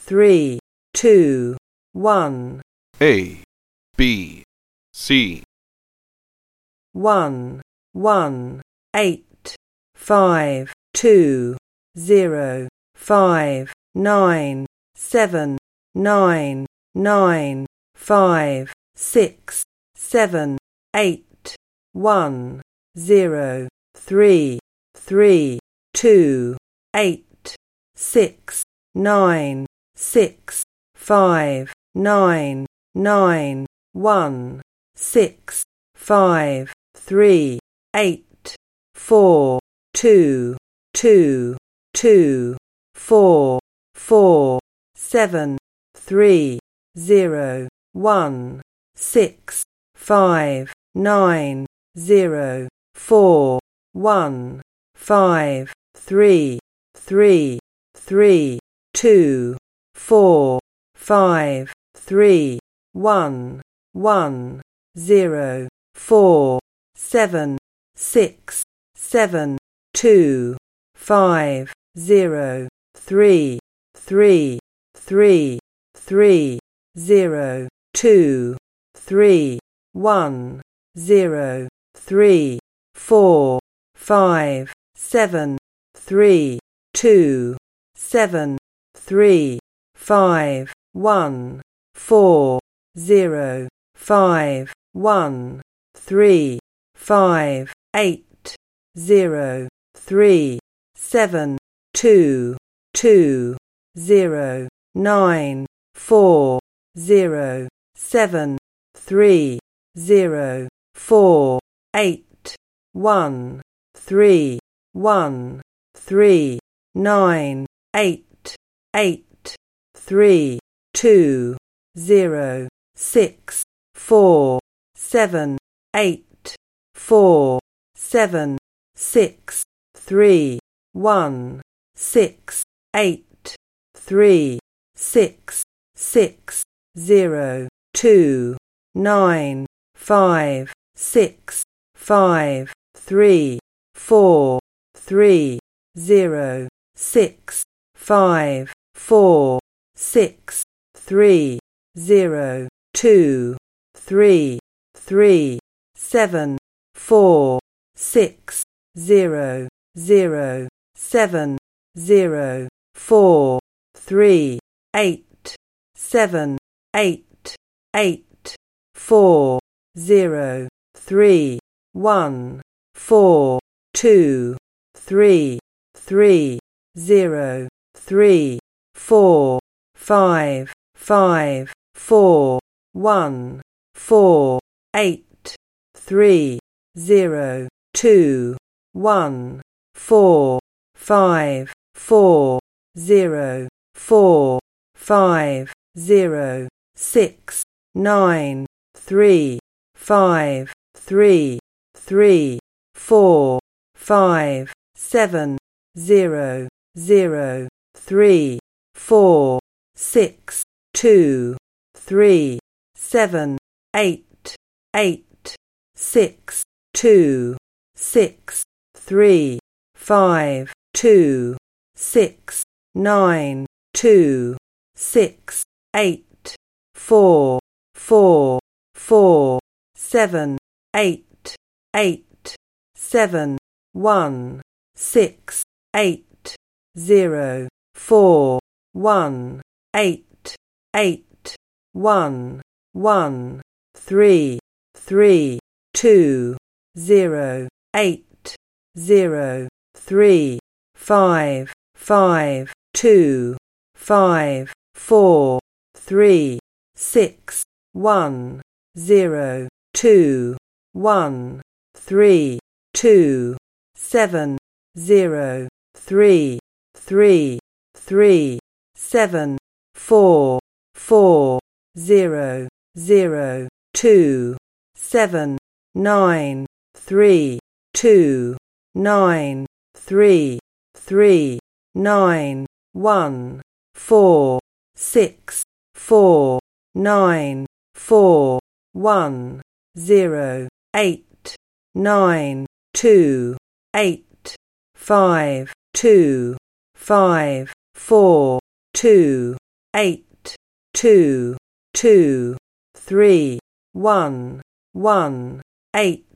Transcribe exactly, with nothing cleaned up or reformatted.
three, two, one. A, B, C. One, one, eight, five, two, zero, five, nine, seven, nine, nine, five, six, seven, eight, one, zero, three, three, two, eight, six, nine, six, five, nine, nine, one, six, five, three, eight, four, two, two, two, four, four, seven, three, zero, one, six, five, nine, zero, four, one, five, three, three, three, two, four, five, three, one, one, zero, four, seven, six, seven, two, five, zero, three, three, three, three, zero, two, three, one, zero, three, four, five, seven, three, two, seven, three, five, one, four, zero, five, one, three, five, eight, zero, three, seven, two, two, zero, nine, four, zero, seven, three, zero, four, eight, one, three, one, three, nine, eight, eight, three, two, zero, six, four, seven, eight, four, seven, six, three, one, six, eight, three, six, six, zero, two, nine, five, six, five, three, four, three, zero, six, five, four, six, three, zero, two, three, three, seven, four, six, zero, zero, seven, zero, four, three, eight, seven, eight, eight, four, zero, three, one, four, two, three, three, zero, three, four, five, five, four, one, four, eight, three, zero, two, one, four, five, four, zero, four, five, zero, six, nine, three, five, three, three, four, five, seven, zero, zero, three, four, six, two, three, seven, eight, eight, six, two, six, three, five, two, six, nine, two, six, eight, four, four, four, seven, eight, eight, seven, one, six, eight, zero, four, one, eight, eight, one, one, three, three, two, zero, eight, zero, three, five, five, two, five, four, three, six, one, zero, two, one, three, two, seven, zero, three, three, three, seven, four, four, zero, zero, two, seven, nine, three, two, nine, three, three, nine, one, four, six, four, nine, four, one, zero, eight, nine, two, eight, five, two, five, four, two, eight, two, two, three, one, one, eight.